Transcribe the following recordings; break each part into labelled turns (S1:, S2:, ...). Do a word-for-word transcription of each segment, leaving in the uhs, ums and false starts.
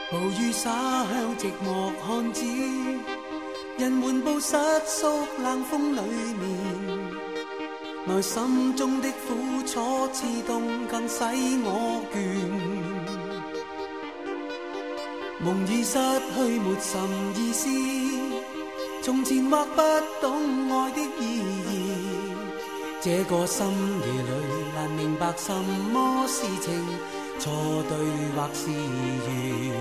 S1: 暴雨灑向寂寞漢子，人緩步失縮冷風裏面，內心中的苦楚刺痛更使我倦。夢已失去沒甚意思，從前或不懂愛的意義，這個深夜裏難明白什麼是情，錯對或是緣。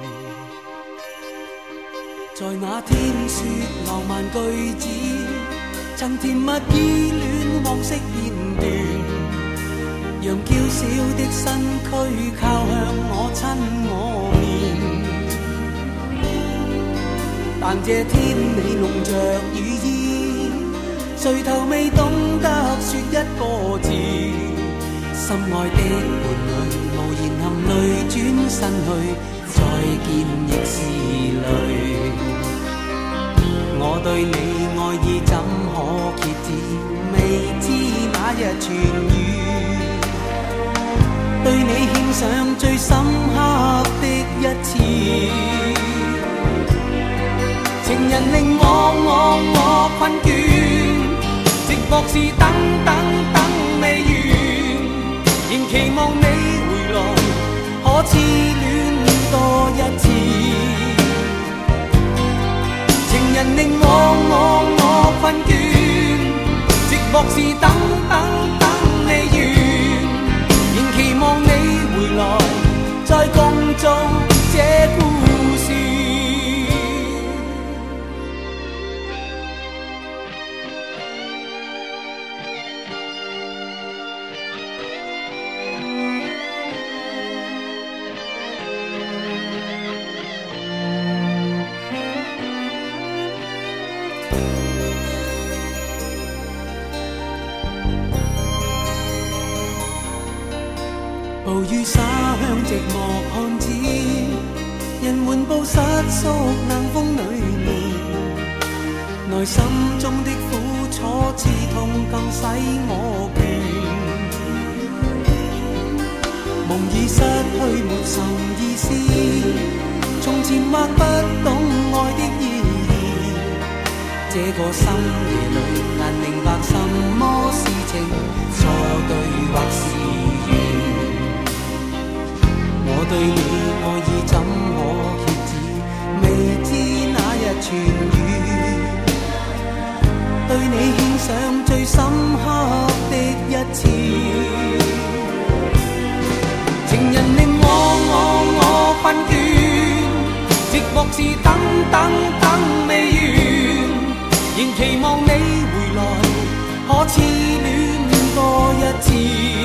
S1: 在那天說浪漫句子，曾甜蜜依戀往昔片段，讓嬌小的身軀靠向我親我面。但這天你籠着雨衣，垂頭未懂得說一個字，心愛的伴侶無言含淚轉身去，再見亦是淚。我對你愛意怎可揭止，未知那日痊愈，對你獻上最深刻的一次。情人令我我我困倦，寂寞是等等等未完，仍期望你回來，可痴戀多一次。情人令我我我困倦，寂寞是等等等未完，仍期望你回來，再共做這故事。暴雨灑向寂寞漢子，人緩步失縮冷風裏面，內心中的苦楚刺痛更使我倦。夢已失去沒甚意思，從前或不懂愛的意義，這個深夜裏難明白什麼是情，錯對或是緣。我對你愛意怎可揭止，未知那日痊愈，對你獻上最深刻的一次。情人令我我我困倦，寂寞是等等等未完，仍期望你回來，可痴戀多一次。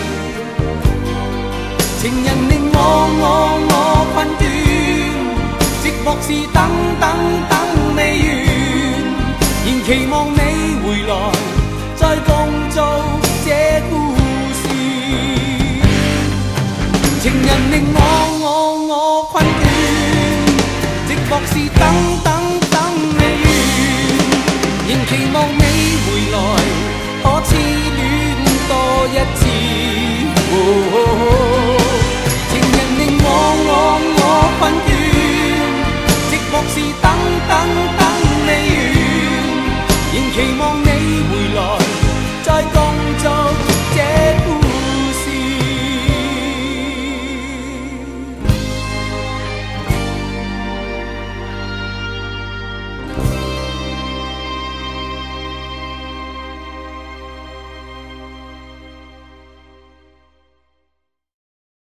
S1: 情人令我我我困倦，寂寞是等等等未完，仍期望你回來，再共做這故事。情人令我我我困倦，寂寞是等等